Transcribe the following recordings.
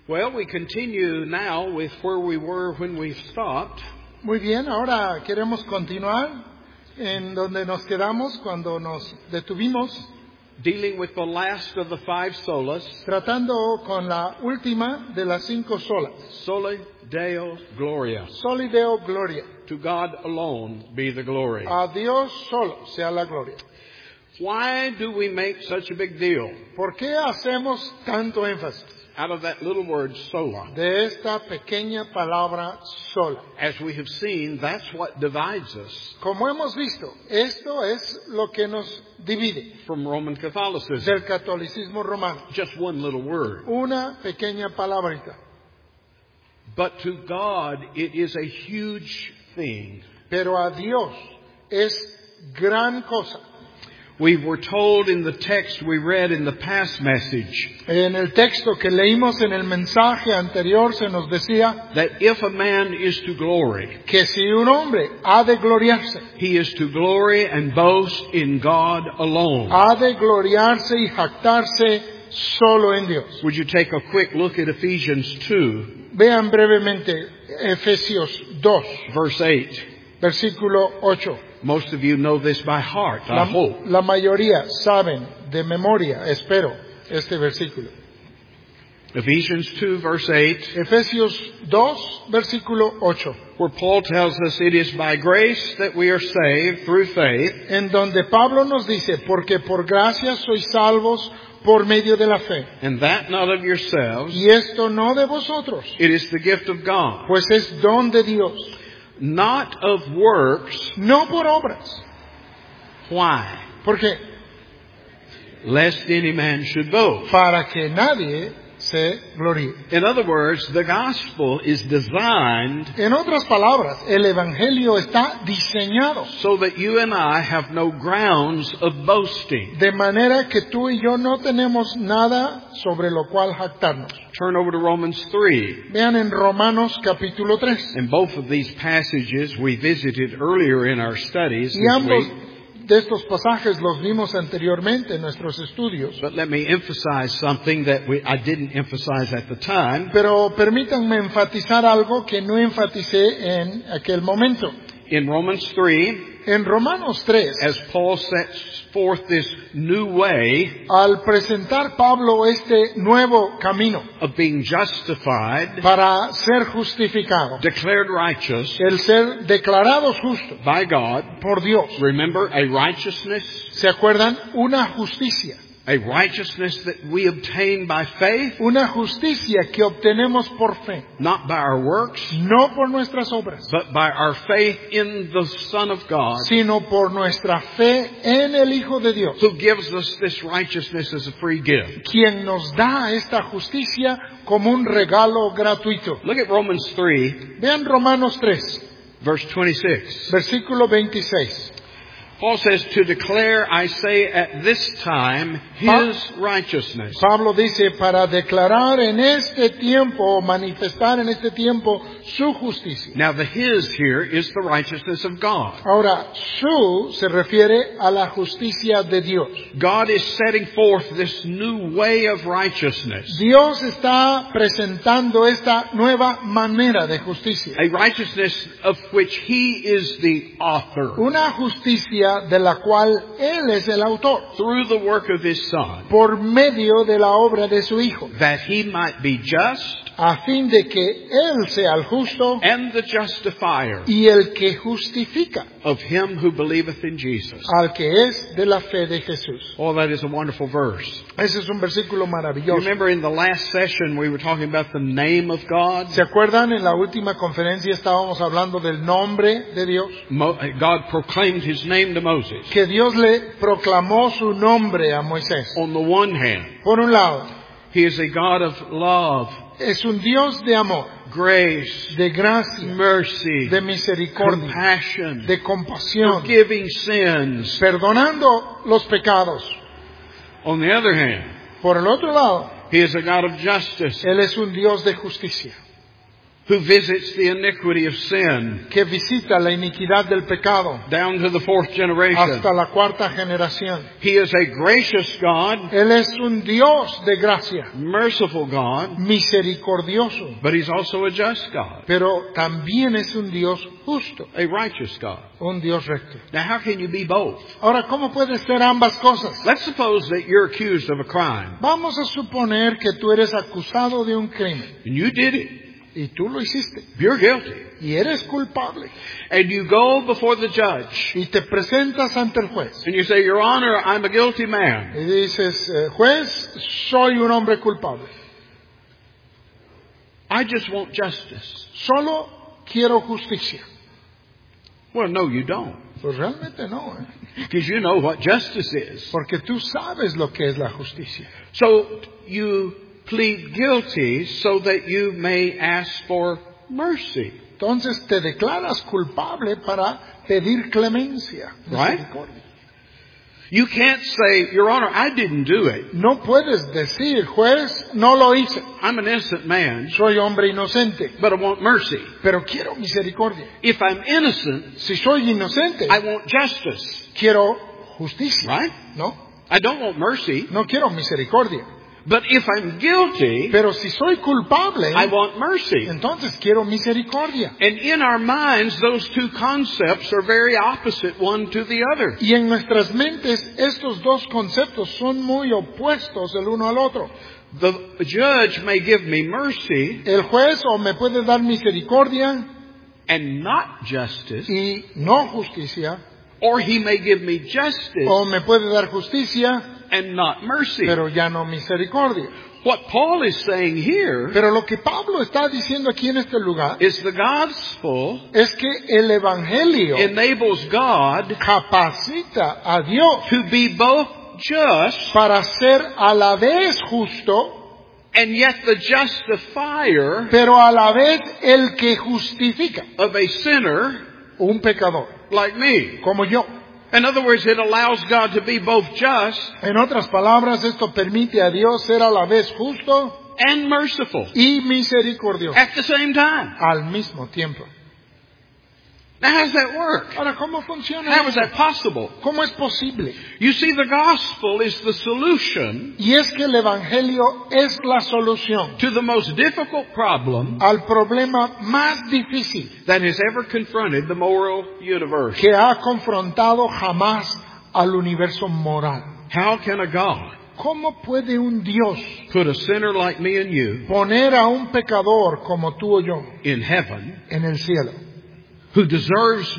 Well, we continue now with where we were when we stopped. Muy bien, ahora queremos continuar en donde nos quedamos cuando nos detuvimos, Dealing with the last of the five solas, tratando con la última de las 5 solas. Soli Deo Gloria. Soli Deo Gloria. To God alone be the glory. A Dios solo sea la gloria. Why do we make such a big deal ¿Por qué hacemos tanto énfasis out of that little word sola? de esta pequeña palabra sola? As we have seen, that's what divides us Como hemos visto, esto es lo que nos divide from Roman Catholicism. del catolicismo romano. Just one little word. Una pequeña palabrita. But to God, it is a huge thing. Pero a Dios es gran cosa. We were told in the text we read in the past message En el texto que leímos en el mensaje anterior se nos decía that if a man is to glory, que si un hombre ha de gloriarse, he is to glory and boast in God alone. ha de gloriarse y jactarse solo en Dios. Would you take a quick look at Ephesians 2, Vean brevemente Efesios 2, verse 8. versículo 8. Most of you know this by heart, I hope. La mayoría saben de memoria, espero, este versículo. Ephesians 2, verse 8, Efesios 2, versículo 8. where Paul tells us it is by grace that we are saved through faith, En donde Pablo nos dice, porque por gracia sois salvos por medio de la fe. and that not of yourselves. Y esto no de vosotros, It is the gift of God, pues es don de Dios, not of works. no por obras. Why? Porque Lest any man should boast. para que nadie se gloríe. In other words, the gospel is designed En otras palabras, el evangelio está diseñado so that you and I have no grounds of boasting. de manera que tú y yo no tenemos nada sobre lo cual jactarnos. Turn over to Romans 3. Vean en Romanos capítulo 3. And both of these passages we visited earlier in our studies Y this ambos week. de estos pasajes los vimos anteriormente en nuestros estudios. But let me emphasize something that I didn't emphasize at the time. Pero permítanme enfatizar algo que no enfaticé en aquel momento. In Romans 3, En Romanos 3, as Paul sets forth this new way al presentar Pablo este nuevo camino of being justified, para ser justificado, declared righteous el ser declarados justos by God. por Dios. Remember, a righteousness, ¿Se acuerdan? Una justicia. a righteousness that we obtain by faith, Una justicia que obtenemos por fe, not by our works, no por nuestras obras, but by our faith in the Son of God, sino por nuestra fe en el Hijo de Dios, who gives us this righteousness as a free gift. quien nos da esta justicia como un regalo gratuito. Look at Romans 3, Vean Romanos 3, verse 26. versículo 26. Paul says, to declare, I say, at this time, His righteousness. Pablo dice, para declarar en este tiempo, o manifestar en este tiempo su justicia. Now the His here is the righteousness of God. Ahora, su se refiere a la justicia de Dios. God is setting forth this new way of righteousness. Dios está presentando esta nueva manera de justicia. A righteousness of which He is the author. Una justicia de la cual Él es el autor, Through the work of His Son. por medio de la obra de su Hijo, That He might be just a fin de que Él sea el justo and the justifier y el que justifica of him who believeth in Jesus. al que es de la fe de Jesús. Oh, that is a wonderful verse. Ese es un versículo You maravilloso. remember in the last session we were talking about the name of God? ¿Se acuerdan? En la última conferencia estábamos hablando del nombre de Dios. God proclaimed His name to Moses. Que Dios le proclamó su nombre a Moisés. On the one hand, Por un lado, He is a God of love, es un Dios de amor, grace, de gracia, mercy, de misericordia, compassion, de compasión, forgiving sins. perdonando los pecados. On the other hand, Por el otro lado, He is a God of justice. Él es un Dios de justicia. who visits the iniquity of sin que visita la iniquidad del pecado down to the fourth generation. hasta la cuarta generación. He is a gracious God, Él es un Dios de gracia, merciful God, misericordioso, but He's also a just God, pero también es un Dios justo, a righteous God. un Dios recto. Now, how can you be both? Ahora, ¿cómo puede ser ambas cosas? Let's suppose that you're accused of a crime, Vamos a suponer que tú eres acusado de un crimen and you did it. y tú lo hiciste You're guilty. y eres culpable And you go before the judge, y te presentas ante el juez and you say, Your Honor, I'm a guilty man. y dices, juez, soy un hombre culpable. I just want justice. Solo quiero justicia. Well, no, you don't. Pues realmente no, Because you know what justice is. porque tú sabes lo que es la justicia. So you plead guilty so that you may ask for mercy. Entonces te declaras culpable para pedir clemencia, Right? misericordia. You can't say, Your Honor, I didn't do it. No puedes decir, juez, no lo hice, I'm an innocent man, soy hombre inocente, but I want mercy. pero quiero misericordia. If I'm innocent, Si soy inocente, I want justice. quiero justicia, Right? ¿no? I don't want mercy. No quiero misericordia. But if I'm guilty, Pero si soy culpable, I want mercy. entonces quiero misericordia. And in our minds, those two concepts are very opposite one to the other. Y en nuestras mentes estos dos conceptos son muy opuestos el uno al otro. The judge may give me mercy El juez o me puede dar misericordia and not justice, y no justicia, or he may give me justice o me puede dar justicia and not mercy. pero ya no misericordia. What Paul is saying here Pero lo que Pablo está diciendo aquí en este lugar is the gospel es que el evangelio enables God capacita a Dios to be both just para ser a la vez justo, and yet the justifier pero a la vez el que justifica of a sinner un pecador, like me. como yo. In other words, it allows God to be both just En otras palabras, esto permite a Dios ser a la vez justo and merciful y misericordioso at the same time. al mismo tiempo. Now, how does that work? Ahora, ¿cómo funciona How is eso? that possible? ¿Cómo es posible? You see, the gospel is the solution Y es que el evangelio es la solución to the most difficult problem al problema más difícil that has ever confronted the moral universe. que ha confrontado jamás al universo moral. How can a God ¿Cómo puede un Dios put a sinner like me and you poner a un pecador como tú o yo in heaven en el cielo? who deserves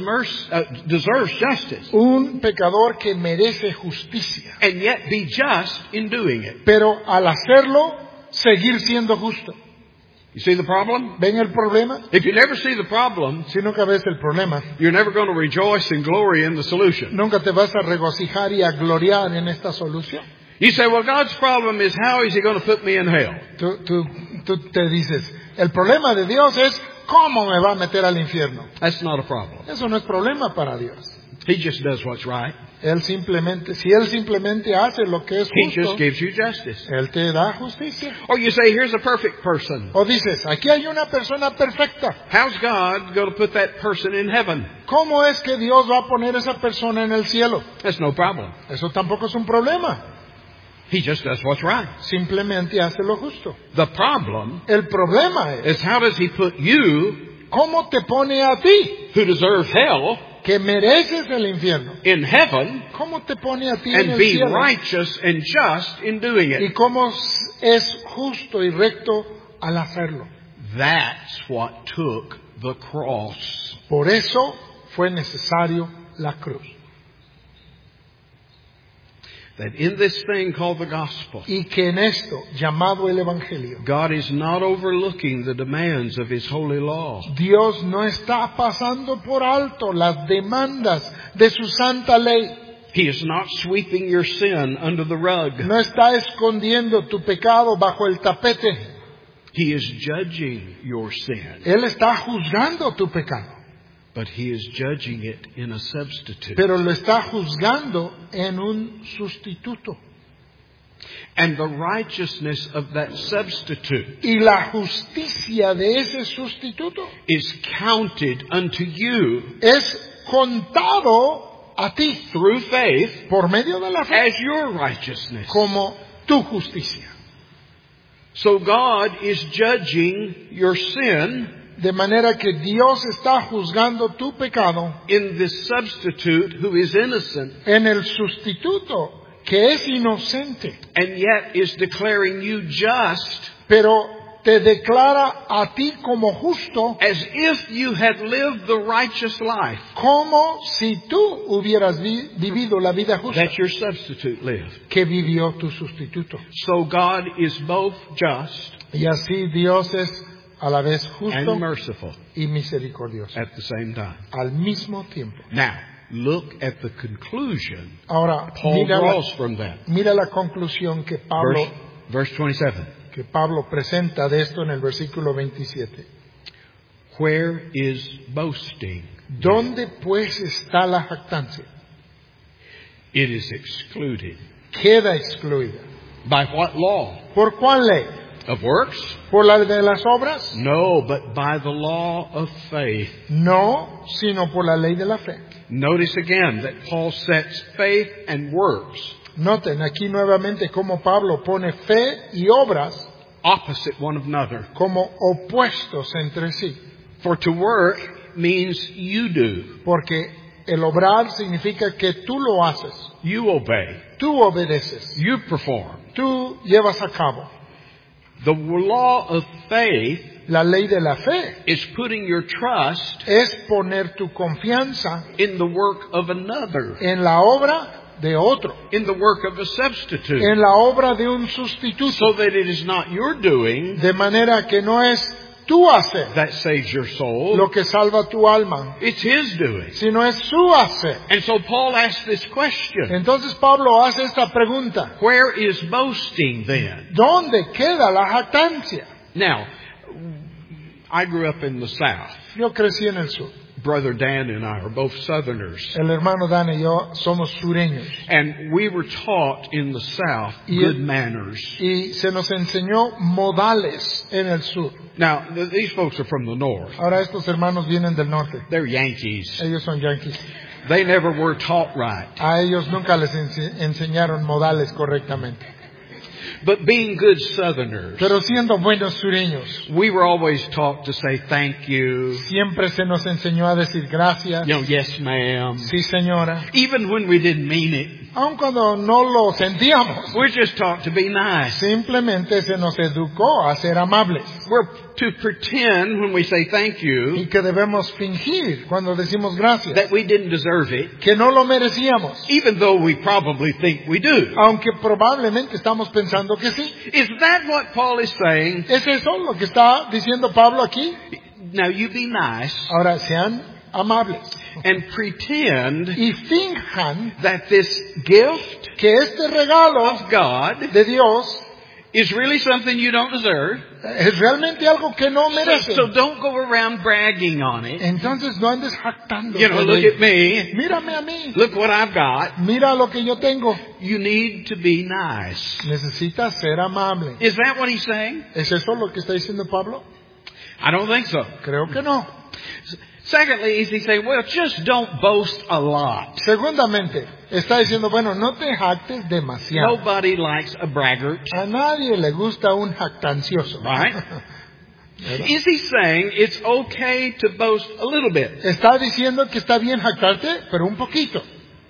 justice Un pecador que merece justicia, and yet be just in doing it? pero al hacerlo, seguir siendo justo. You see the problem? ¿Ven el problema? If you never see the problem, Si nunca ves el problema, you're never going to rejoice and glory in the solution. nunca te vas a regocijar y a gloriar en esta solución. You say, well, God's problem is how is He going to put me in hell? Tú te dices, el problema de Dios es cómo me va a meter al infierno. That's not a problem. Eso no es problema para Dios. He just does what's right. Si Él simplemente hace lo que es He justo, just gives you justice. Él te da justicia. Or you say, here's a perfect person. O dices, aquí hay una persona perfecta. How's God going to put that person in heaven? ¿Cómo es que Dios va a poner esa persona en el cielo? That's no problem. Eso tampoco es un problema. He just does what's right. Simplemente hace lo justo. The problem El problema is how does He put you, ¿cómo te pone a ti, who deserve hell, que mereces el infierno? in heaven ¿Cómo te pone a ti en and el be cielo? righteous and just in doing ¿Y it? cómo es justo y recto al hacerlo? That's what took the cross. Por eso fue necesario la cruz. That in this thing called the gospel, Y que en esto, llamado el Evangelio, God is not overlooking the demands of His holy law. Dios no está pasando por alto las demandas de su santa ley. He is not sweeping your sin under the rug. No está escondiendo tu pecado bajo el tapete. He is judging your sin, Él está juzgando tu pecado, but He is judging it in a substitute. pero lo está juzgando en un sustituto. And the righteousness of that substitute Y la justicia de ese sustituto is counted unto you es contado a ti through faith por medio de la fe as your righteousness. como tu justicia. So God is judging your sin De manera que Dios está juzgando tu pecado in this substitute who is innocent en el sustituto que es inocente, and yet is declaring you just pero te declara a ti como justo, as if you had lived the righteous life como si tú hubieras vivido la vida justa that your substitute lived. que vivió tu sustituto. So God is both just Y así Dios es a la vez justo and merciful y misericordioso at the same time. al mismo tiempo. Now, look at the conclusion Ahora, Paul draws from that. mira la conclusión que Verse 27. Pablo presenta de esto en el versículo 27. Where is boasting? ¿Dónde pues está la jactancia? It is excluded. Queda excluida. By what law? ¿Por cuál ley? Of works? ¿Por la de las obras? No, but by the law of faith. No, sino por la ley de la fe. Notice again that Paul sets faith and works Noten aquí nuevamente cómo Pablo pone fe y obras opposite one another. como opuestos entre sí. For to work means you do. Porque el obrar significa que tú lo haces, You obey. tú obedeces, You perform. tú llevas a cabo. The law of faith La ley de la fe is putting your trust es poner tu confianza in the work of another, en la obra de otro, in the work of a substitute, en la obra de un sustituto, so that it is not your doing de manera que no es tu hacer that saves your soul, lo que salva tu alma, it's His doing. sino es su hacer. And so Paul asks this question, Entonces Pablo hace esta pregunta: where is boasting then? ¿dónde queda la jactancia? Now, I grew up in the South. Yo crecí en el sur. Brother Dan and I are both Southerners. El hermano Dan y yo somos sureños. And we were taught in the South good manners. Y se nos enseñó modales en el sur. Now, these folks are from the North. Ahora estos hermanos vienen del norte. They're Yankees. Ellos son yanquis. They never were taught right. A ellos nunca les enseñaron modales correctamente. But being good Southerners, Pero siendo buenos sureños, we were always taught to say thank you. siempre se nos enseñó a decir gracias. You know, yes ma'am. Sí, señora. Even when we didn't mean it. Aun cuando no lo sentíamos. We're just taught to be nice. Simplemente se nos educó a ser amables. We're to pretend when we say thank Y you que debemos fingir cuando decimos gracias. that we didn't deserve it, Que no lo merecíamos. even though we probably think we do. Aunque probablemente estamos pensando que sí. Is that what Paul is saying? ¿Es eso lo que está diciendo Pablo aquí? Now you be nice Ahora, sean amables. and pretend Y finjan that this gift que este regalo of God de Dios is really something you don't deserve. es realmente algo que no merecen. So don't go around bragging on it. Entonces no andes jactando. You know, look at me. Mírame a mí. Look what I've got. Mira lo que yo tengo. You need to be nice. Necesitas ser amable. Is that what he's saying? ¿Es eso lo que está diciendo Pablo? I don't think so. Creo que no. Secondly, is he saying, well, just don't boast a lot. Segundamente, está diciendo, bueno, no te jactes demasiado. Nobody likes a braggart. A nadie le gusta un jactancioso. Right? Is he saying it's okay to boast a little bit? Está diciendo que está bien jactarte, pero un poquito.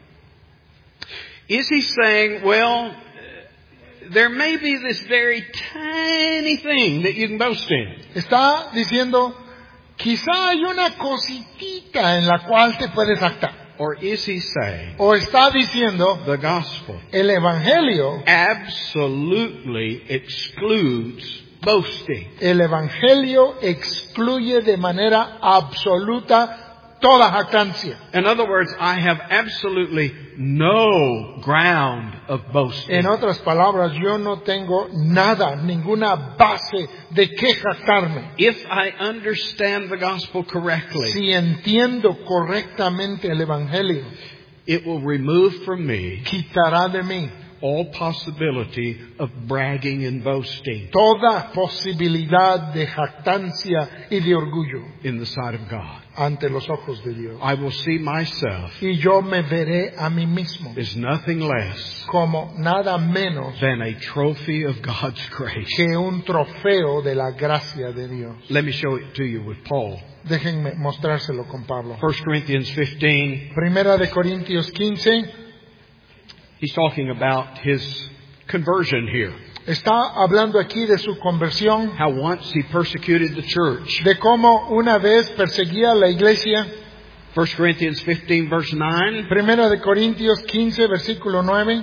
Is he saying, well, there may be this very tiny thing that you can boast in? Está diciendo, quizá hay una cositita en la cual te puedes jactar. Or is he saying O está diciendo, the gospel el evangelio, absolutely excludes boasting? el evangelio excluye de manera absoluta toda jactancia. In other words, I have absolutely no ground of boasting. En otras palabras, yo no tengo nada, ninguna base de qué jactarme. If I understand the gospel correctly, Si entiendo correctamente el evangelio, it will remove from me quitará de mí all possibility of bragging and boasting toda posibilidad de jactancia y de orgullo in the sight of God. ante los ojos de Dios. I will see myself Y yo me veré a mí mismo as nothing less como nada menos than a trophy of God's grace. que un trofeo de la gracia de Dios. Let me show it to you with Paul. Déjenme mostrárselo con Pablo. 1 Corinthians 15, Primera de Corintios 15 he's talking about his conversion here. está hablando aquí de su conversión, How once he persecuted the church. de cómo una vez perseguía a la iglesia. 1 Corinthians 15 verse 9. Primera de Corintios 15, versículo 9.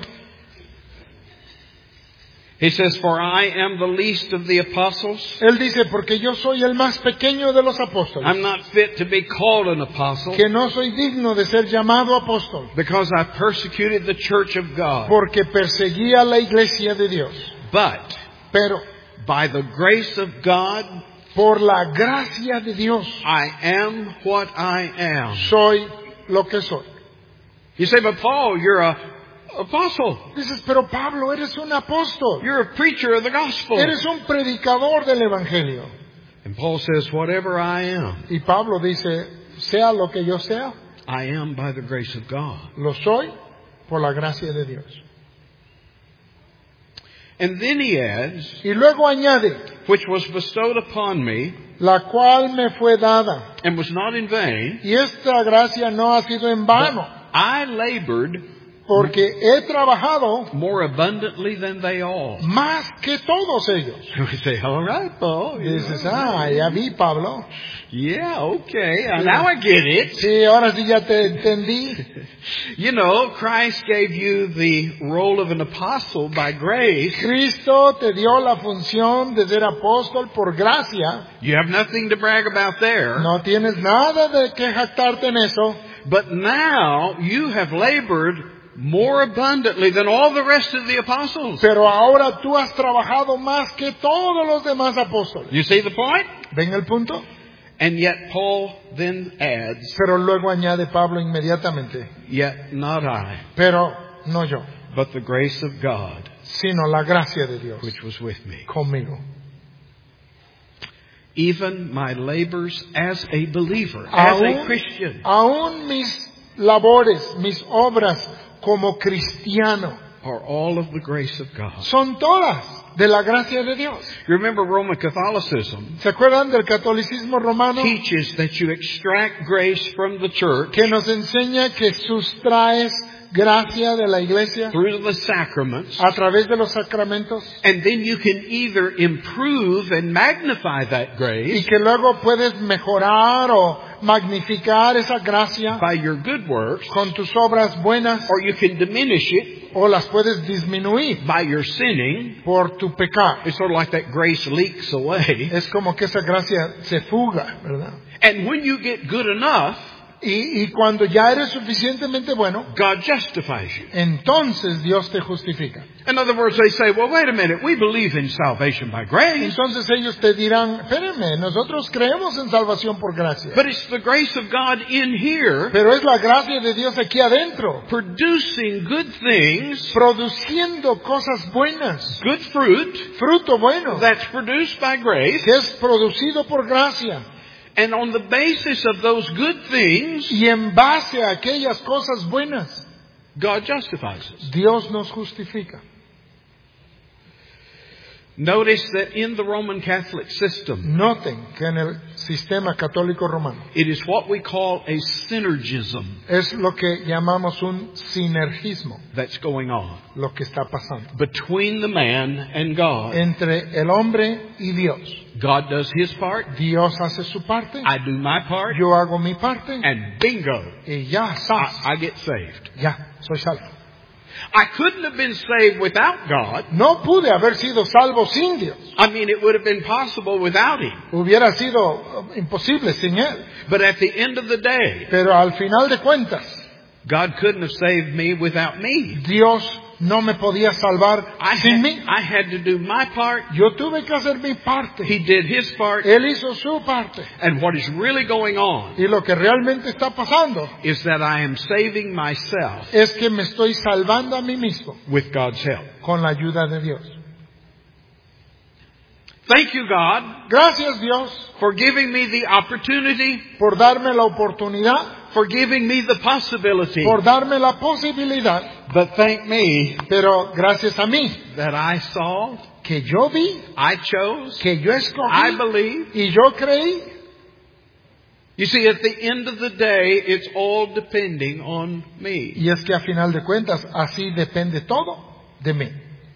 He says, for I am the least of the apostles. Él dice, porque yo soy el más pequeño de los apóstoles, I'm not fit to be called an apostle que no soy digno de ser llamado apóstol, because I persecuted the church of God. porque perseguía a la iglesia de Dios. But Pero by the grace of God, por la gracia de Dios, I am what I am. soy lo que soy. You say, but Paul, you're a apostle. Dices, pero Pablo, eres un apóstol, You're a preacher of the gospel. eres un predicador del evangelio. And Paul says, whatever I am, Y Pablo dice, sea lo que yo sea, I am by the grace of God. lo soy por la gracia de Dios. And then he adds, Y luego añade, which was bestowed upon me, la cual me fue dada. and was not in vain, Y esta gracia no ha sido en vano, I labored porque he trabajado more abundantly than they all. más que todos ellos. We say, all right, Paul. Dices, ya vi, Pablo. Yeah, okay. Now I get it. Sí, ahora sí ya te entendí. You know, Christ gave you the role of an apostle by grace. Cristo te dio la función de ser apóstol por gracia. You have nothing to brag about there. No tienes nada de que jactarte en eso. But now you have labored more abundantly than all the rest of the apostles. Pero ahora tú has trabajado más que todos los demás apóstoles. You see the point? ¿Ven el punto? And yet Paul then adds, Pero luego añade Pablo inmediatamente, yet not I, pero no yo, but the grace of God sino la gracia de Dios which was with me. conmigo. Even my labors as a believer, as a Christian, Aún mis labores, mis obras como cristiano, are all of the grace of God. son todas de la gracia de Dios. You remember Roman Catholicism ¿Se acuerdan del catolicismo romano? teaches that you extract grace from the church Que nos enseña que sustraes gracia de la iglesia through the sacraments, a través de los sacramentos and then you can either improve and magnify that y grace que luego puedes mejorar o magnificar esa gracia by your good works, con tus obras buenas, or you can diminish it o las puedes disminuir by your sinning. por tu pecado. It's sort of like that grace leaks away. Es como que esa gracia se fuga, ¿verdad? And when you get good enough, Y cuando ya eres suficientemente bueno, God justifies you. entonces Dios te justifica. In other words, they say, well, wait a minute, we believe in salvation by grace, Entonces ellos te dirán, espérenme, nosotros creemos en salvación por gracia. but it's the grace of God in here Pero es la gracia de Dios aquí adentro, producing good things, produciendo cosas buenas, good fruit fruto bueno, that's produced by grace, que es producido por gracia. and on the basis of those good things, Y en base a aquellas cosas buenas, God justifies us. Dios nos justifica. Notice that in the Roman Catholic system, Noten que en el sistema católico romano it is what we call a synergism es lo que llamamos un sinergismo, that's going on lo que está pasando between the man and God. entre el hombre y Dios. God does his part, Dios hace su parte, I do my part, yo hago mi parte and bingo, y ya, ¡zas! I get saved. Ya, soy salvo. I couldn't have been saved without God. No pude haber sido salvo sin Dios. I mean, it would have been possible without Him. Hubiera sido imposible sin Él. But at the end of the day, Pero al final de cuentas, God couldn't have saved me without me. Dios no me podía salvar sin mí. I had to do my part. Yo tuve que hacer mi parte. He did his part. Él hizo su parte. And what is really going on Y lo que realmente está pasando is that I am saving myself es que me estoy salvando a mí mismo with God's help. con la ayuda de Dios. Thank you, God, Gracias, Dios, for giving me the opportunity, por darme la oportunidad, for giving me the possibility. por darme la posibilidad. But thank me Pero gracias a mí, that I saw, que yo vi, I chose, que yo I escogí believe. y yo creí. You see, at the end of the day, it's all depending on me. Y es que a final de cuentas, así depende todo de mí.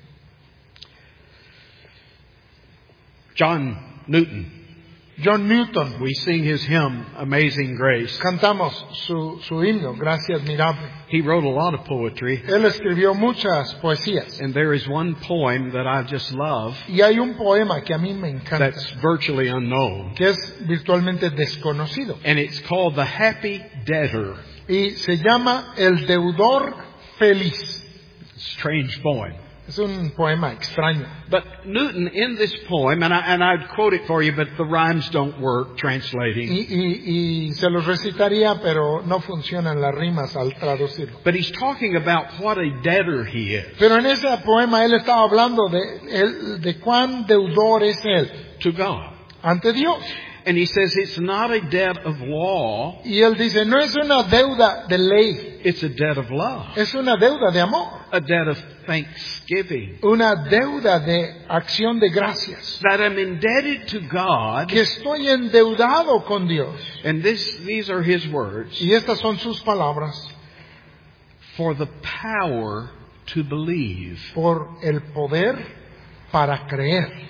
John Newton, John Newton, we sing his hymn, Amazing Grace. cantamos su himno, Gracia Admirable. He wrote a lot of poetry, Él escribió muchas poesías. and there is one poem that I just love Y hay un poema que a mí me encanta, that's virtually unknown. que es virtualmente desconocido. And it's called The Happy Debtor. Y se llama El Deudor Feliz. Strange poem. Es un poema extraño. But Newton, in this poem, and I'd quote it for you, but the rhymes don't work translating. Y se los recitaría, pero no funcionan las rimas al traducirlo. But he's talking about what a debtor he is Pero en ese poema él estaba hablando de cuán deudor es él to God. ante Dios. And he says it's not a debt of law, Y él dice, no es una deuda de ley, it's a debt of love, es una deuda de amor, a debt of thanksgiving. una deuda de acción de gracias. That I'm indebted to God, Que estoy endeudado con Dios. and these are his words, Y estas son sus palabras. for the power to believe. Por el poder para creer.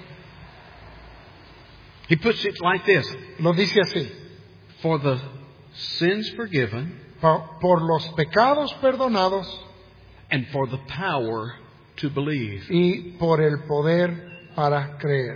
He puts it like this, Lo dice así. for the sins forgiven Por los pecados perdonados and for the power to believe. y por el poder para creer.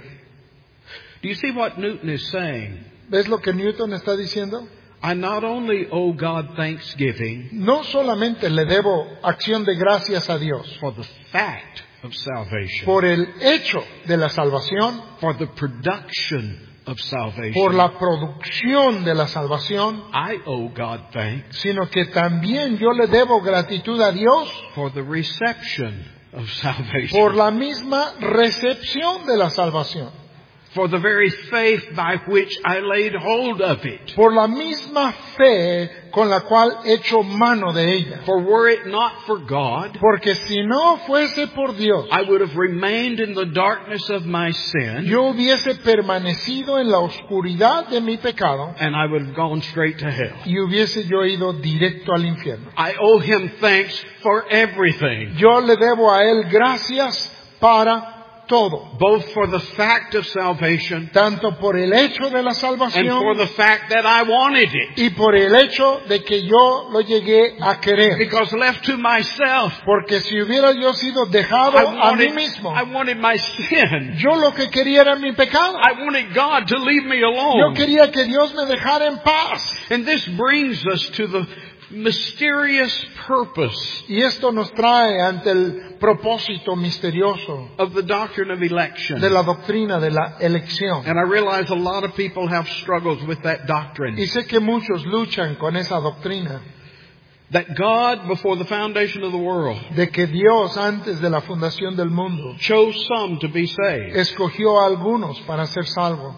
Do you see what Newton is saying? ¿Ves lo que Newton está diciendo? I not only owe God thanksgiving No solamente le debo acción de gracias a Dios for the fact of salvation, por el hecho de la salvación, for the production of salvation. por la producción de la salvación, I owe God thanks sino que también yo le debo gratitud a Dios for the reception of salvation, por la misma recepción de la salvación, for the very faith by which I laid hold of it. por la misma fe con la cual echo mano de ella. For were it not for God, Porque si no fuese por Dios, I would have remained in the darkness of my sin, yo hubiese permanecido en la oscuridad de mi pecado and I would have gone straight to hell. y hubiese yo ido directo al infierno. I owe him thanks for everything, Yo le debo a Él gracias para todo, both for the fact of salvation tanto por el hecho de la and for salvación the fact that I wanted it. y por el hecho de que yo lo llegué a querer. Because left to myself, Porque si hubiera yo sido dejado a mí mismo, I wanted my sin. yo lo que quería era mi pecado. I wanted God to leave me Yo alone. quería que Dios me dejara en paz. And this brings us to the mysterious purpose Y esto nos trae ante el propósito misterioso of the doctrine of election. de la doctrina de la elección. And I realize a lot of people have struggles with that doctrine. Y sé que muchos luchan con esa doctrina That God, before the foundation of the world, de que Dios antes de la fundación del mundo chose some to be saved. escogió a algunos para ser salvos.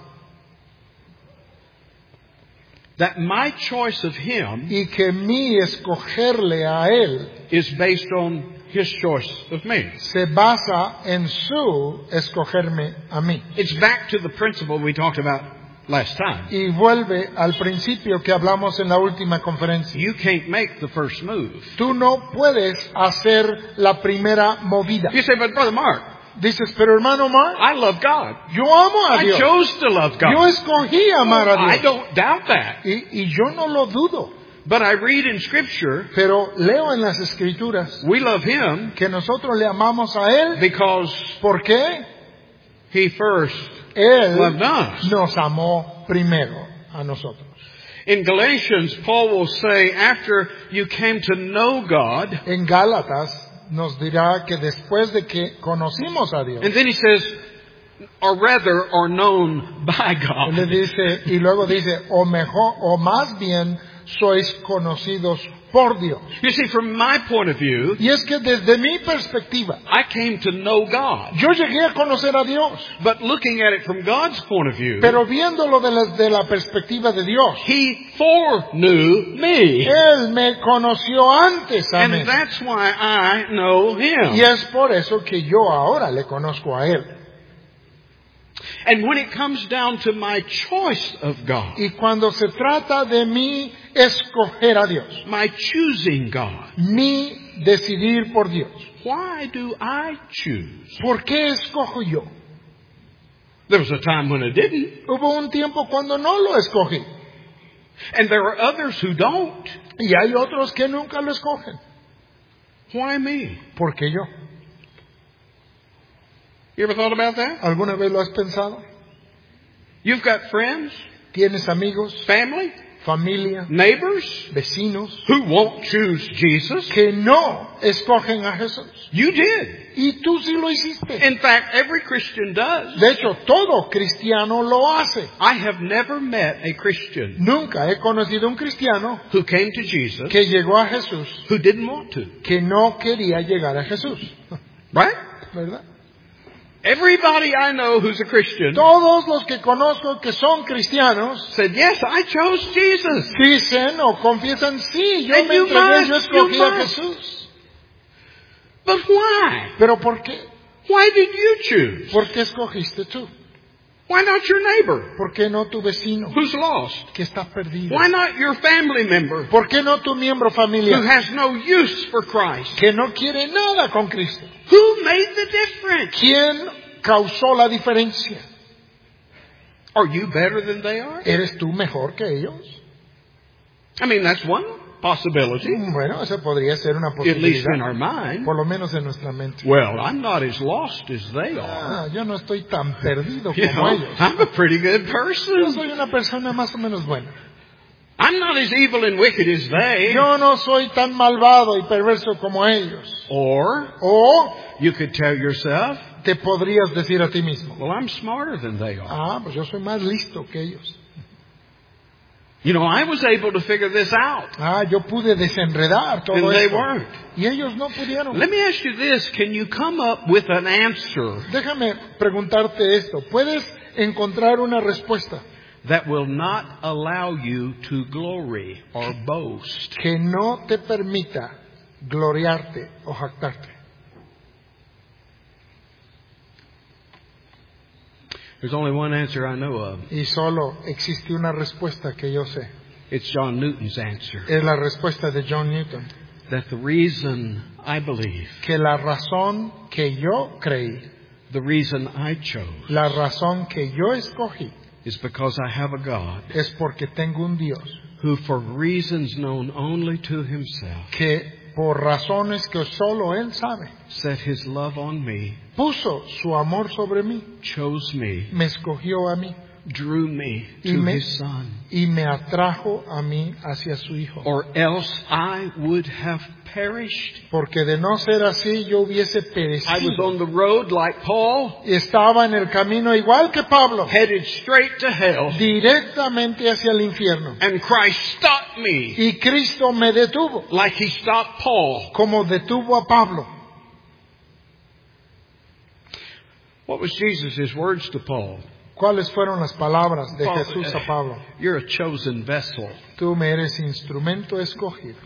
That my choice of Him Y que mi escogerle a Él is based on His choice of me. se basa en su escogerme a mí. It's back to the principle we talked about last time. Y vuelve al principio que hablamos en la última conferencia. You can't make the first move. Tú no puedes hacer la primera movida. You say, but Brother Mark, Dices, pero hermano Mark, I love God. yo amo a I Dios. chose to love Yo God. escogí amar a I Dios. don't doubt that. Y yo no lo dudo. But I read in Scripture, Pero leo en las Escrituras we love Him que nosotros le amamos a Él. because ¿Por qué? He first Él loved us. nos amó primero a nosotros. In Galatians, Paul will say, after you came to know God, En Gálatas nos dirá que después de que conocimos a Dios, And then he says, or rather, are known by Él le God. dice, y luego dice, o mejor, o más bien sois conocidos por Dios. You see, from my point of view, Y es que desde mi perspectiva, I came to know God. yo llegué a conocer a Dios, But looking at it from God's point of view, pero viéndolo de la perspectiva de Dios, He foreknew me. Él me conoció antes a mí. And that's why I know Him. Y es por eso que yo ahora le conozco a Él. And when it comes down to my choice of God, Y cuando se trata de mí escoger a Dios, my choosing God, mi decidir por Dios, why do I choose? ¿por qué escojo yo? There was a time when I didn't. Hubo un tiempo cuando no lo escogí. And there are others who don't. Y hay otros que nunca lo escogen. Why me? ¿Por qué yo? You ever thought about that? ¿Alguna vez lo has pensado? You've got friends, ¿Tienes amigos, family, familia, neighbors vecinos who won't choose Jesus. que no escogen a Jesús? You did. Y tú sí lo hiciste. In fact, every Christian does. De hecho, todo cristiano lo hace. I have never met a Christian Nunca he conocido un cristiano who came to Jesus que llegó a Jesús who didn't want to. que no quería llegar a Jesús. Right? ¿Verdad? Everybody I know who's a Christian Todos los que conozco que son cristianos said, yes, I chose Jesus. dicen o confiesan, sí, yo And me you entregué, must, yo escogí you a must. Jesús. But why? ¿Pero por qué? Why did you choose? ¿Por qué escogiste tú? Why not your neighbor ¿Por qué no tu vecino who's lost? que está perdido? Why not your family member ¿Por qué no tu miembro who familiar has no use for Christ? que no quiere nada con Cristo? Who made the difference? ¿Quién causó la diferencia? Are you better than they are? ¿Eres tú mejor que ellos? I mean, that's one possibility, Bueno, esa podría ser una at least in posibilidad, our mind. por lo menos en nuestra mente. Well, I'm not as lost as they are. Ah, yo no estoy tan perdido You como know, ellos. I'm a pretty good Yo person. soy una persona más o menos buena. I'm not as evil and wicked as they. Yo no soy tan malvado y perverso como ellos. Or O you could tell yourself, te podrías decir a ti mismo, well, I'm smarter than they are. ah, pues yo soy más listo que ellos. You know, I was able to figure this out, Ah, yo pude desenredar todo and they esto. weren't. Y ellos no pudieron. Let me ask you this. Can you come up with an answer Déjame preguntarte esto. ¿Puedes encontrar una respuesta that will not allow you to glory or boast? que no te permita gloriarte o jactarte? There's only one answer I know of. Y solo existe una respuesta que yo sé. It's John Newton's answer. Es la respuesta de John Newton. That the reason I believe, Que la razón que yo creí, the reason I chose, la razón que yo escogí, is because I have a God es porque tengo un Dios who, for reasons known only to Himself, que por razones que solo Él sabe, set His love on me, puso su amor sobre mí, chose me, me escogió a mí drew me Y to me- His Son. y me atrajo a mí hacia su Hijo. Or else I would have perished. Porque de no ser así yo hubiese I was perecido. on the road like Paul, Estaba en el camino igual que Pablo, headed straight to hell, directamente hacia el infierno. and Christ stopped me Y Cristo me detuvo, like He stopped Paul. como detuvo a Pablo. What was Jesus' words to Paul? ¿Cuáles fueron las palabras de Paul, Jesús a Pablo? You're a chosen vessel. Tú me eres instrumento escogido.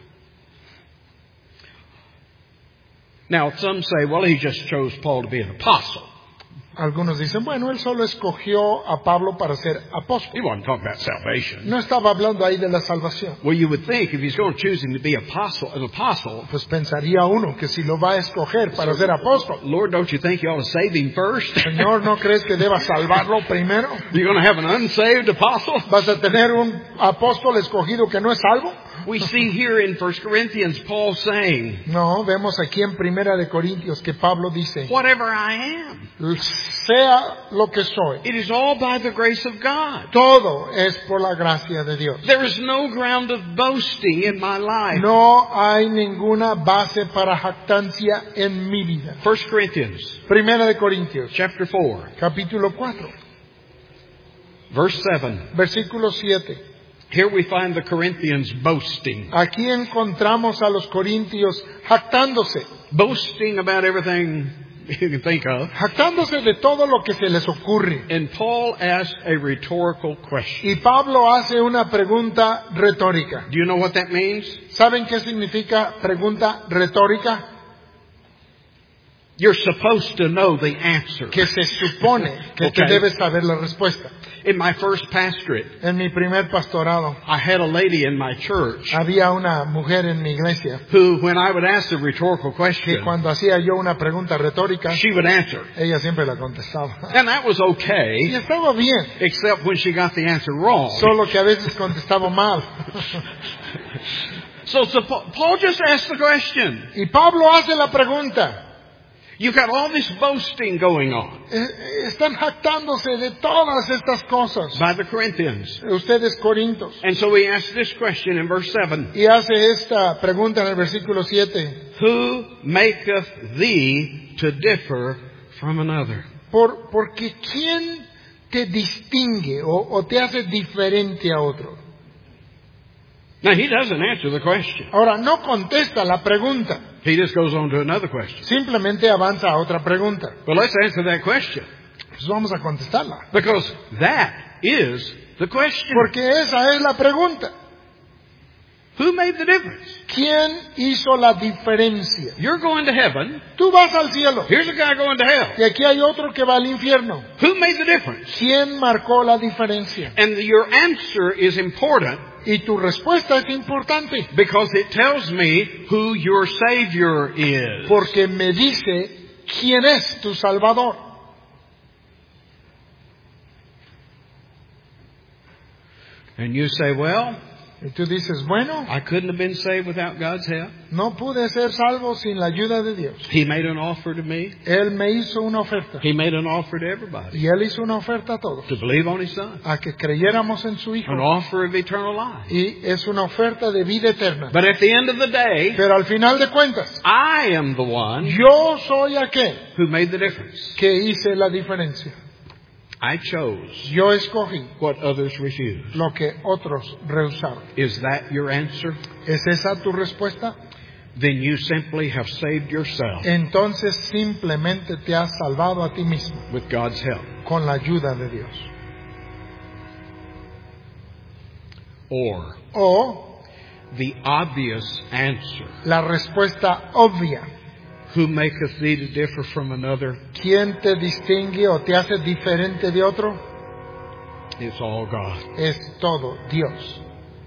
Now, some say, well, He just chose Paul to be an apostle. Algunos dicen, bueno, él solo escogió a Pablo para ser apóstol. He wasn't talking about salvation. No estaba hablando ahí de la salvación. Well, you would think if He's going to choose him to be an apostle, Pues pensaría uno que si lo va a escoger para ser apóstol, Lord, don't you think you ought to save him first? Señor, ¿no crees que deba salvarlo primero? You're going to have an unsaved apostle? ¿Vas a tener un apóstol escogido que no es salvo? We see here in 1 Corinthians Paul saying, No, vemos aquí en Primera de Corintios que Pablo dice, whatever I am, sea lo que soy, it is all by the grace of God. todo es por la gracia de Dios. There is no ground of boasting in my life. No hay ninguna base para jactancia en mi vida. 1 Corinthians Primera de Corintios, chapter 4, capítulo 4, verse 7. versículo 7. Here we find the Corinthians boasting. Aquí encontramos a los corintios jactándose, Boasting about everything you can think of. jactándose de todo lo que se les ocurre. And Paul asked a rhetorical question. Y Pablo hace una pregunta retórica. Do you know what that means? ¿Saben qué significa pregunta retórica? You're supposed to know the answer. Que se supone que tú Okay. debes saber la respuesta. In my first pastorate, En mi primer pastorado I had a lady in my church había una mujer en mi iglesia who, when I would ask a rhetorical que question, cuando hacía yo una pregunta retórica, she would answer. ella siempre la contestaba. And that was Y okay, estaba bien, except when she got the answer wrong. solo que a veces contestaba mal. So Paul just asked the question. Y Pablo hace la pregunta. You've got all this boasting going on Están jactándose de todas estas cosas, by the Corinthians. ustedes corintios. And so he asked this question in verse 7. Y hace esta pregunta en el versículo 7. Who maketh thee to differ from another? Porque ¿quién te distingue o te hace diferente a otro? Now he doesn't answer the question. Ahora, no contesta la pregunta, He just goes on to another question. simplemente avanza a otra pregunta. But let's answer that question. Pues vamos a contestarla. Because that is the question. Porque esa es la pregunta. Who made the difference? ¿Quién hizo la diferencia? You're going to heaven. Tú vas al cielo Here's a guy going to hell. y aquí hay otro que va al infierno. Who made the difference? ¿Quién marcó la diferencia? And your answer is important Y tu respuesta es importante because it tells me who your Savior is. porque me dice quién es tu Salvador. And you say, well, Y tú dices, bueno, I couldn't have been saved without God's help. no pude ser salvo sin la ayuda de Dios. He made an offer to me. Él me hizo una oferta. He made an offer to everybody Y Él hizo una oferta a todos. to believe on His Son. A que creyéramos en su Hijo. An offer of eternal life. Y es una oferta de vida eterna. But at the end of the day, Pero al final de cuentas, I am the one yo soy aquel who made the difference. que hice la diferencia. I chose Yo escogí what others refused. lo que otros rehusaron. Is that your answer? ¿Es esa tu respuesta? Then you simply have saved yourself Entonces simplemente te has salvado a ti mismo with God's help. con la ayuda de Dios. Or O the obvious answer. la respuesta obvia. Who maketh thee to differ from another? ¿Quién te distingue o te hace diferente de otro? It's all God. Es todo Dios.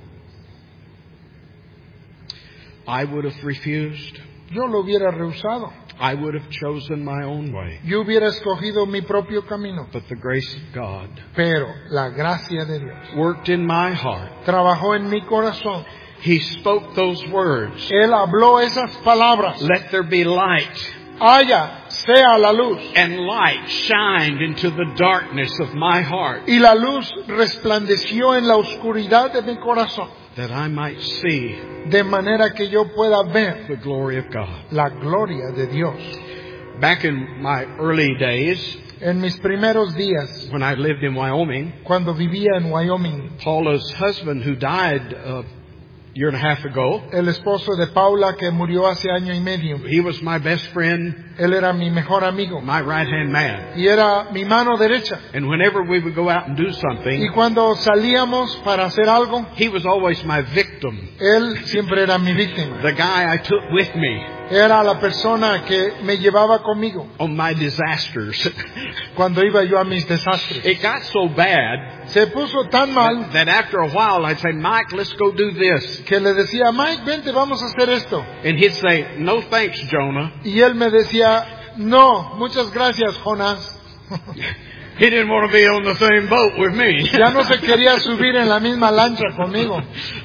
I would have refused. Yo lo hubiera rehusado. I would have chosen my own way. Yo hubiera escogido mi propio camino. But the grace of God Pero la gracia de Dios worked in my heart. trabajó en mi corazón. He spoke those words. Él habló esas palabras. Let there be light. Haya, sea la luz. And light shined into the darkness of my heart, Y la luz resplandeció en la oscuridad de mi corazón. that I might see De manera que yo pueda ver the glory of God. la gloria de Dios. Back in my early days, En mis primeros días, when I lived in Wyoming, cuando vivía en Wyoming, Paula's husband, who died a year and a half ago, el esposo de Paula que murió hace año y medio, he was my best friend, él era mi mejor amigo my right-hand man. y era mi mano derecha. And whenever we would go out and do Y something, cuando salíamos para hacer algo, he was always my victim, él siempre era mi víctima. the guy I took with me Era la persona que me llevaba conmigo on my disasters. cuando iba yo a mis desastres. It got so bad Se puso tan mal that after a while I'd say, Mike, let's go do this. que le decía, Mike, vente, vamos a hacer esto. And he'd say, no thanks, Jonah. Y él me decía, no, muchas gracias, Jonás. He didn't want to be on the same boat with me. Ya no se quería subir en la misma lancha conmigo.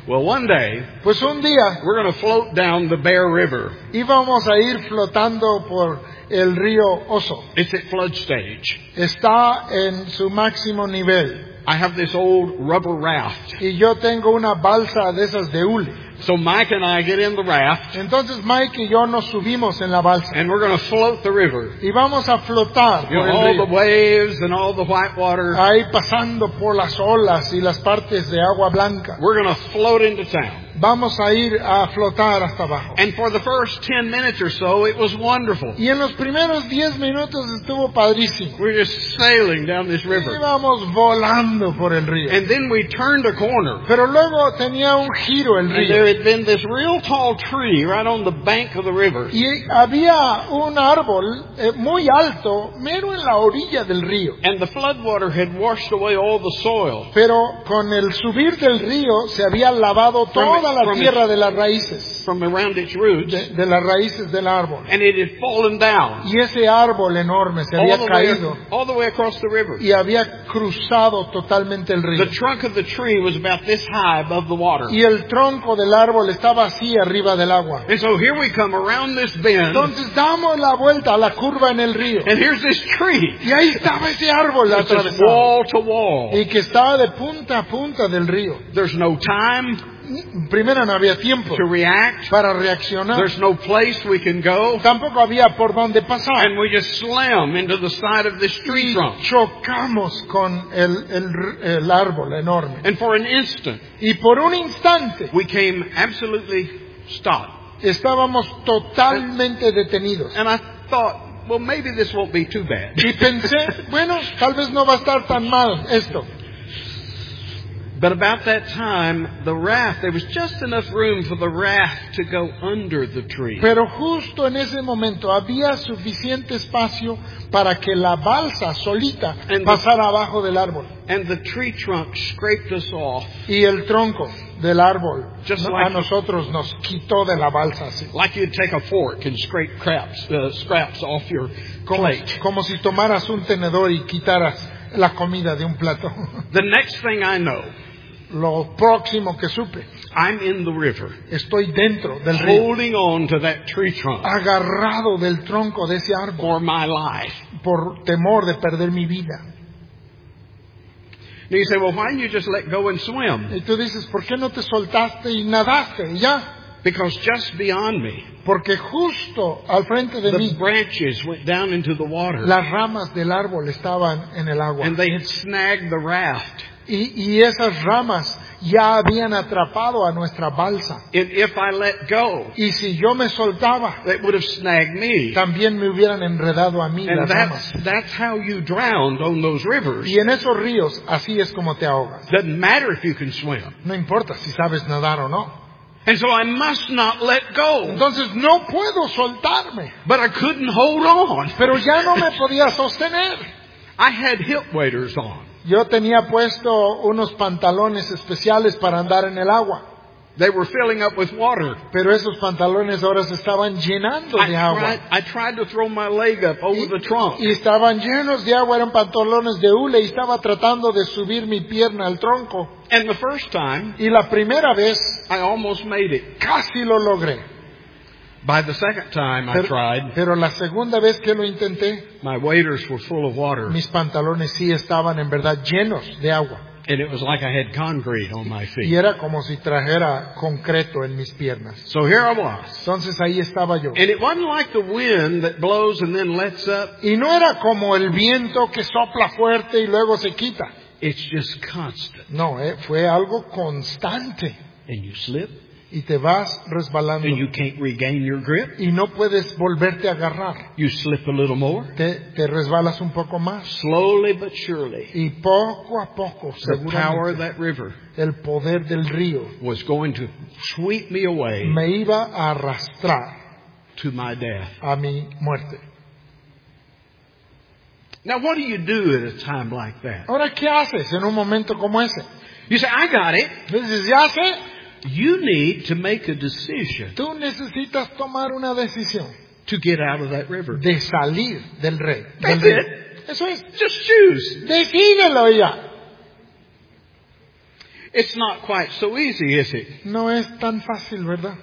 Well, one day, Pues un día we're going to float down the Bear River. íbamos a ir flotando por el río Oso. It's at flood stage. Está en su máximo nivel. I have this old rubber raft. Y yo tengo una balsa de esas de hule. So Mike and I get in the raft, Entonces Mike y yo nos subimos en la balsa. and we're going to float the river. Y vamos a flotar You por know, el all the río. waves and all the white water. Ahí pasando por las olas y las partes de agua blanca. We're going to float into town. Vamos a ir a flotar hasta abajo. And for the first 10 minutes or so, it was wonderful. Y en los primeros 10 minutos estuvo padrísimo. We're just sailing down this river. Íbamos volando por el río. And then we turned a corner. Pero luego tenía un giro el And there río. had been this real tall tree right on the bank of the river. Y había un árbol muy alto, mero en la orilla del río. And the floodwater had washed away all the soil. Pero con el subir del río se había lavado toda la tierra de las raíces, From around its roots. de las raíces del árbol. And it had fallen down. Y ese árbol enorme se había caído All the way across the river. y había cruzado totalmente el río. The trunk of the tree was about this high above the water. Y el tronco del árbol estaba así arriba del agua. And so here we come around this bend. Entonces damos la vuelta a la curva en el río. And here's this tree. Y ahí estaba ese árbol It's just atravesado. wall to wall. Y que estaba de punta a punta del río. There's no time Primero no había tiempo to react. para reaccionar. There's no place we can go. Tampoco había por dónde pasar. And we just slam into the side of this tree Y trunk. chocamos con el árbol enorme. And for an instant, Y por un instante we came absolutely stopped. estábamos totalmente detenidos. And I thought, well, maybe this won't be too bad. Y pensé, bueno, tal vez no va a estar tan mal esto. But about that time, the raft, there was just enough room for the raft to go under the tree. Pero justo en ese momento había suficiente espacio para que la balsa solita pasara abajo del árbol. And the tree trunk scraped us off. Y el tronco del árbol Just a like- nosotros nos quitó de la balsa así. Like you'd take a fork and scrape scraps off your plate. Como si tomaras un tenedor y quitaras la comida de un plato. The next thing I know, Lo próximo que supe, I'm in the river, estoy dentro del río, holding on to that tree trunk agarrado del tronco de ese árbol for my life. por temor de perder mi vida. And you say, well, why didn't you just let go and swim? Y tú dices, ¿por qué no te soltaste y nadaste? Y ya, Because just beyond me, porque justo al frente de the mí, branches went down into the water. las ramas del árbol estaban en el agua. And they had snagged the raft. Y esas ramas ya habían atrapado a nuestra balsa. And if I let go, Y si yo me soltaba, they would have snagged me. también me hubieran enredado a mí And las ramas. that's how you drowned on those rivers. Y en esos ríos, así es como te ahogas. Doesn't matter if you can swim. No importa si sabes nadar o no. And so I must not let go. Entonces no puedo soltarme. But I couldn't hold on. Pero ya no me podía sostener. I had hip waders on. Yo tenía puesto unos pantalones especiales para andar en el agua. They were filling up with water. Pero esos pantalones ahora se estaban llenando de agua. I tried to throw my leg up over the trunk. Y estaban llenos de agua, eran pantalones de hule y estaba tratando de subir mi pierna al tronco. And the first time, Y la primera vez I almost made it. casi lo logré. By the second time I tried, Pero la segunda vez que lo intenté, my waders were full of water. mis pantalones sí estaban en verdad llenos de agua. And it was like I had concrete on my Y feet. era como si trajera concreto en mis piernas. So here I was. Entonces ahí estaba yo. And it wasn't like the wind that blows and then lets up. Y no era como el viento que sopla fuerte y luego se quita. It's just constant. No, fue algo constante. And you slip, Y te vas resbalando. and you can't regain your grip. Y no puedes volverte a agarrar. You slip a little more. Te resbalas un poco más. Slowly but surely, Y poco a poco, the power of seguramente, that river el poder del río was going to sweep me away me iba a arrastrar to my death. a mi muerte. Now, what do you do at a time like that? Ahora, ¿qué haces en un momento como ese? You say, I got it. Dices, ya sé, You need to make a decision tú necesitas tomar una decisión to get out of that river. de salir del río. That's it. Eso es. Just choose. Decídelo ya. It's not quite so easy, is it? No es tan fácil, ¿verdad?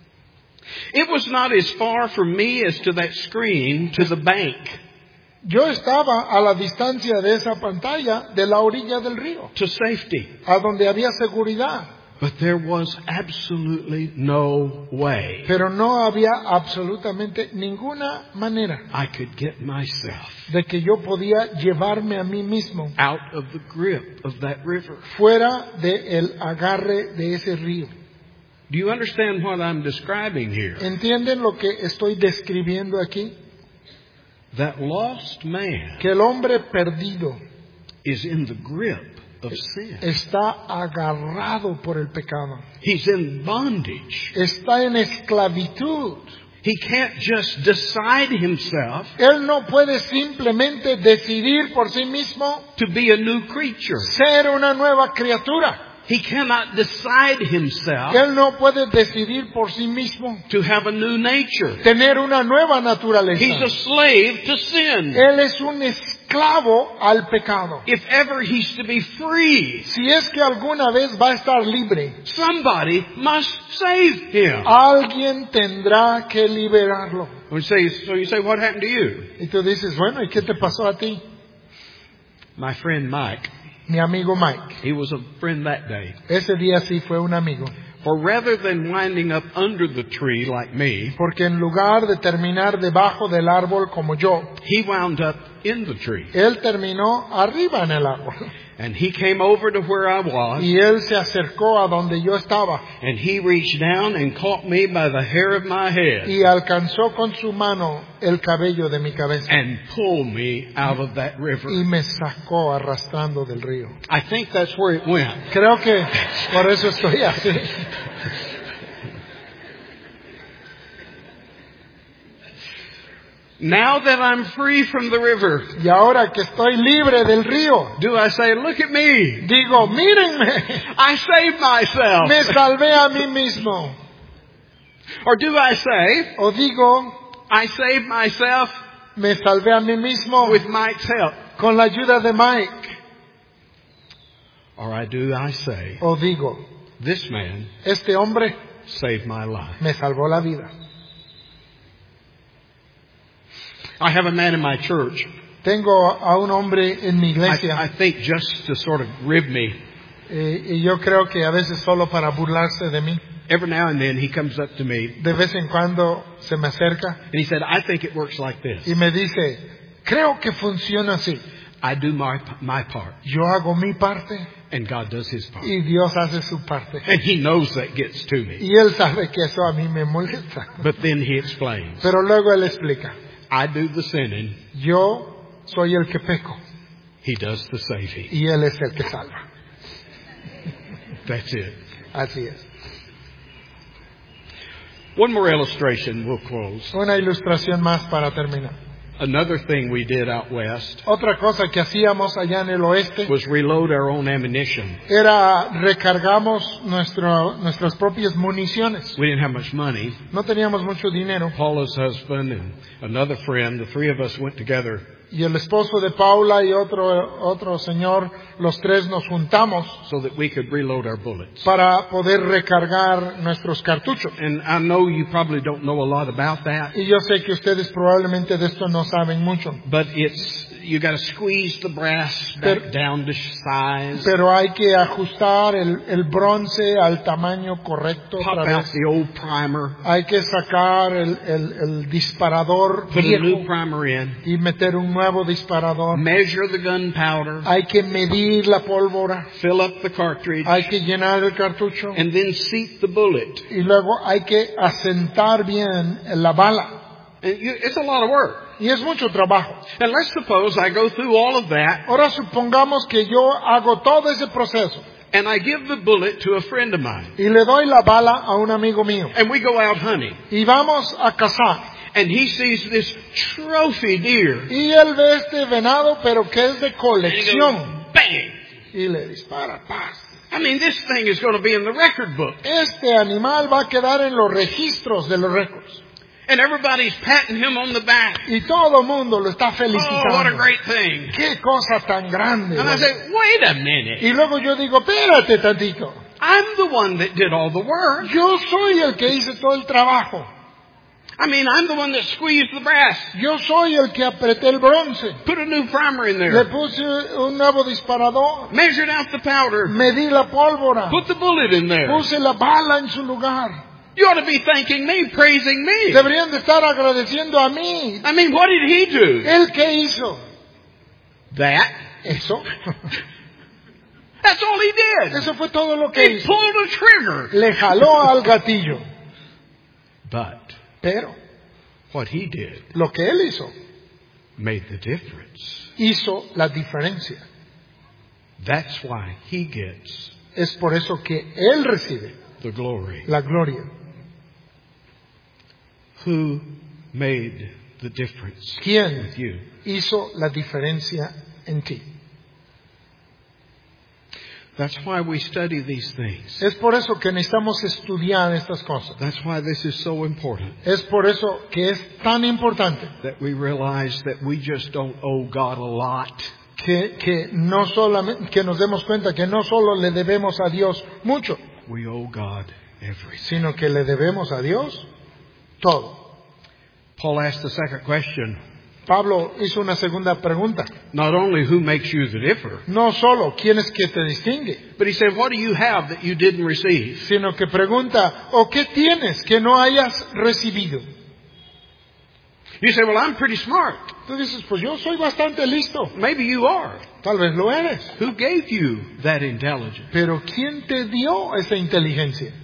It was not as far from me as to that screen to the bank. Yo estaba a la distancia de esa pantalla de la orilla del río, To safety. a donde había seguridad, But there was absolutely no way pero no había absolutamente ninguna manera I could get myself de que yo podía llevarme a mí mismo out of the grip of that river. fuera del agarre de ese río. Do you understand what I'm describing here? ¿Entienden lo que estoy describiendo aquí? That lost man Que el hombre perdido is in the grip of sin. está agarrado por el pecado, He's in bondage. está en esclavitud. He can't just decide himself Él no puede simplemente decidir por sí mismo to be a new creature. ser una nueva criatura. He cannot decide himself Él no puede decidir por sí mismo to have a new nature. tener una nueva He's a naturaleza. slave to sin. Él es un esclavo al pecado. If ever he's to be free, Si es que alguna vez va a estar libre, somebody must save him. alguien tendrá que liberarlo. So you say, what happened to you? Y tú dices, bueno, ¿y qué te pasó a ti? My friend Mike, Mi amigo Mike. he was a friend that day. Ese día sí fue un amigo. For rather than winding up under the tree like me, Porque en lugar de terminar debajo del árbol como yo, he wound up in the tree. él terminó arriba en el árbol. And he came over to where I was, Y él se acercó a donde yo estaba and he reached down and caught me by the hair of my head y alcanzó con su mano el cabello de mi cabeza and pulled me out of that river. y me sacó arrastrando del río. I think that's where it went. Creo que por eso estoy así. Now that I'm free from the river, Y ahora que estoy libre del río, do I say, look at me, digo, mírenme, I saved myself? me salvé a mí mismo. Or do I say, O digo, I saved myself me salvé a mí mismo with Mike's help? con la ayuda de Mike. Or I say, O digo, this man este hombre saved my life. me salvó la vida. I have a man in my church, Tengo a un hombre en mi I iglesia think just to sort of rib me. y yo creo que a veces solo para burlarse de mí. Every now and then he comes up to me De vez en cuando se me acerca and he said, I think it works like this. y me dice, creo que funciona así. I do my part Yo hago mi parte and God does his part. y Dios hace su parte. And he knows that gets to me. Y él sabe que eso a mí me molesta. But then he explains, Pero luego él explica, I do the sinning, yo soy el que peco he does the saving. y él es el que salva. That's it. Así es. One more illustration, we'll close. Una ilustración más para terminar. Another thing we did out west Otra cosa que hacíamos allá en el oeste was reload our own ammunition. era recargamos nuestras propias municiones. We didn't have much money. No teníamos mucho dinero Paula's husband and another friend, the three of us went together y el esposo de Paula y otro señor, los tres nos juntamos so that we could reload our bullets. para poder recargar nuestros cartuchos. And I know you probably don't know a lot about that, Y yo sé que ustedes probablemente de esto no saben mucho, but you got to squeeze the brass back down to size, pero hay que ajustar el bronce al tamaño correcto pop otra out vez. the old primer, Hay que sacar el disparador put a new viejo primer in, y meter un nuevo disparador. measure the gunpowder, Hay que medir la pólvora, fill up the cartridge, hay que llenar el cartucho and then seat the bullet. y luego hay que asentar bien la bala. And it's a lot of work. Y es mucho trabajo. And let's suppose I go through all of that Ahora supongamos que yo hago todo ese proceso and I give the bullet to a friend of mine. y le doy la bala a un amigo mío And we go out hunting. y vamos a cazar. And he sees this trophy deer. Y él ve este venado pero que es de And he colección goes, bang! y le dispara. ¡Paz! I mean, this thing is going to be in the record book. Este animal va a quedar en los registros de los récords. And everybody's patting him on the back. Y todo el mundo lo está Oh, what a felicitando. great thing. ¡Qué cosa tan grande! And I say, wait a minute. Y luego yo digo, espérate tantito. I'm the one that did all the work. Yo soy el que hice todo el trabajo. I mean, I'm the one that squeezed the brass. Yo soy el que apreté el bronce. Put a new primer in Le there. puse un nuevo disparador. Measured out the powder. Medí la pólvora. Put the bullet in there. Puse la bala en su lugar. You ought to be thanking me, praising me. Deberían de estar agradeciendo a mí. I mean, what did he do? ¿Él qué hizo? That. Eso. That's all he did. Eso fue todo lo que He hizo. pulled a trigger. Le jaló al gatillo. But Pero what he did lo que él hizo, made the difference. hizo la diferencia. That's why he gets Es por eso que él recibe the glory. la gloria. Who made the difference ¿Quién with you? hizo la diferencia en ti? That's why we study these things. Es por eso que necesitamos estudiar estas cosas. That's why this is so important. Es por eso que es tan importante That we realize that we just don't owe God a lot. que no solamente que nos demos cuenta que no solo le debemos a Dios mucho, We owe God everything. sino que le debemos a Dios todo. Paul asked the second question. Pablo hizo una segunda pregunta. Not only who makes you the differ, No solo quién es que te distingue, but he said, what do you have that you didn't receive? sino que pregunta, ¿o qué tienes que no hayas recibido? You say, well, I'm pretty smart. Tú dices, pues yo soy bastante listo. Maybe you are. Tal vez lo eres. Who gave you that intelligence? Pero ¿quién te dio esa inteligencia?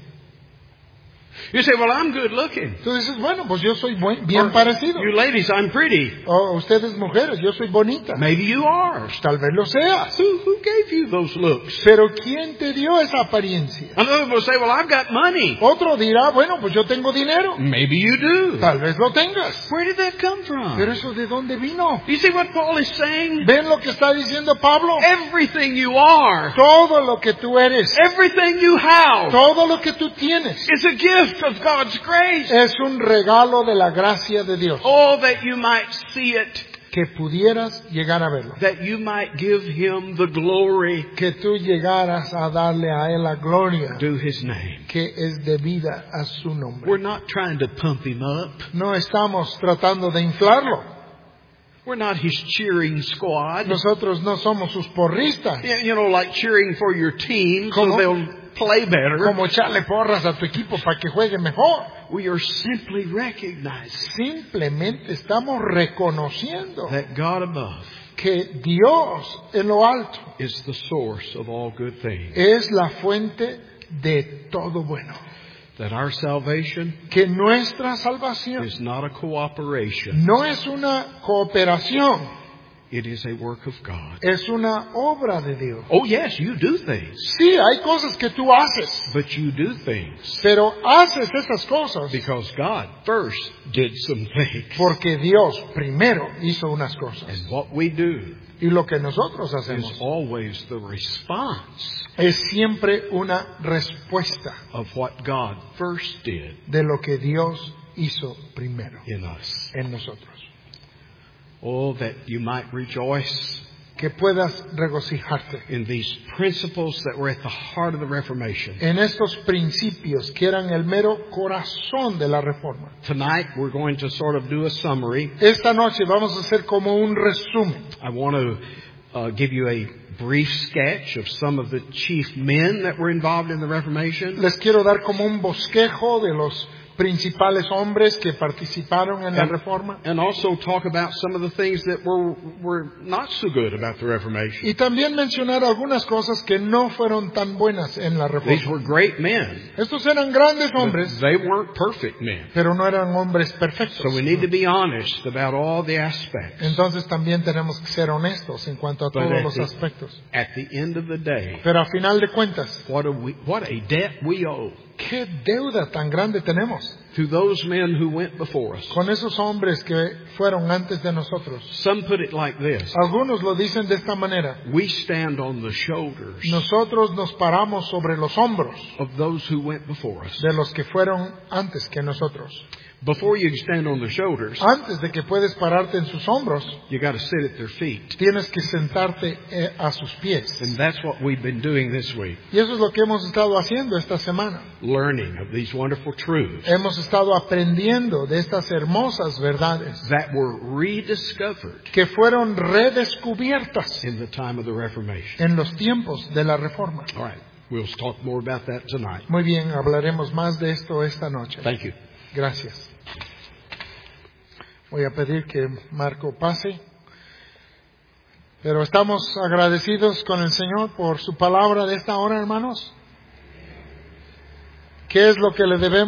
You say, well, I'm good looking. Tú dices, bueno, pues yo soy bien parecido. You ladies, I'm pretty. O ustedes mujeres, yo soy bonita. Maybe you are. Tal vez lo seas. Who gave you those looks? Pero ¿quién te dio esa apariencia? Another will say, well, I've got money. Otro dirá, bueno, pues yo tengo dinero. Maybe you do. Tal vez lo tengas. Where did that come from? Pero eso ¿de dónde vino? You see what Paul is saying? ¿Ven lo que está diciendo Pablo? Everything you are, Todo lo que tú eres, everything you have, todo lo que tú tienes, is a gift of God's grace. es un regalo de la gracia de Dios. Oh, that you might see it, Que pudieras llegar a verlo. that you might give Him the glory Que tú llegaras a darle a Él la gloria due His name. que es debida a su nombre. We're not trying to pump Him up. No estamos tratando de inflarlo. We're not His cheering squad. Nosotros no somos sus porristas. You know, like cheering for your team so Como- they'll play better. Como echarle porras a tu equipo para que juegue mejor. We are simply recognizing Simplemente estamos reconociendo that God above que Dios en lo alto is the source of all good things. es la fuente de todo bueno. That our salvation Que nuestra salvación is not a cooperation. no es una cooperación, It is a work of God. es una obra de Dios. Oh yes, you do things. Sí, hay cosas que tú haces, But you do things pero haces esas cosas because God first did some things. porque Dios primero hizo unas cosas. And what we do Y lo que nosotros is hacemos always the response es siempre una respuesta of what God first did de lo que Dios hizo primero in us. en nosotros. Oh, that you might rejoice Que puedas regocijarte in these principles that were at the heart of the Reformation. en estos principios que eran el mero corazón de la Reforma. Tonight we're going to sort of do a summary. Esta noche vamos a hacer como un resumen. I want to give you a brief sketch of some of the chief men that were involved in the Reformation. Les quiero dar como un bosquejo de los principales hombres que participaron en la Reforma. And also talk about some of the things that were not so good about the Reformation. Y también mencionar algunas cosas que no fueron tan buenas en la These Reforma. were great men. Estos eran grandes But hombres, they weren't perfect men. pero no eran hombres perfectos. So we need to be honest about all the aspects. Entonces también tenemos que ser honestos en cuanto a todos los aspectos. At the end of the day, Pero a final de cuentas, what a debt we owe. ¿qué deuda tan grande tenemos? to those men who went before us. con esos hombres que fueron antes de nosotros. Some put it like this: Algunos lo dicen de esta manera. we stand on the shoulders Nosotros nos paramos sobre los hombros of those who went before us. de los que fueron antes que nosotros. Before you stand on the shoulders, Antes de que puedes pararte en sus hombros, you got to sit at their feet. tienes que sentarte a sus pies. And that's what we've been doing this week, Y eso es lo que hemos estado haciendo esta semana. learning of these wonderful truths Hemos estado aprendiendo de estas hermosas verdades that were rediscovered que fueron redescubiertas in the time of the Reformation. en los tiempos de la Reforma. All right, we'll talk more about that tonight. Muy bien, hablaremos más de esto esta noche. Thank you. Gracias. Voy a pedir que Marco pase. Pero estamos agradecidos con el Señor por su palabra de esta hora, hermanos. ¿Qué es lo que le debemos?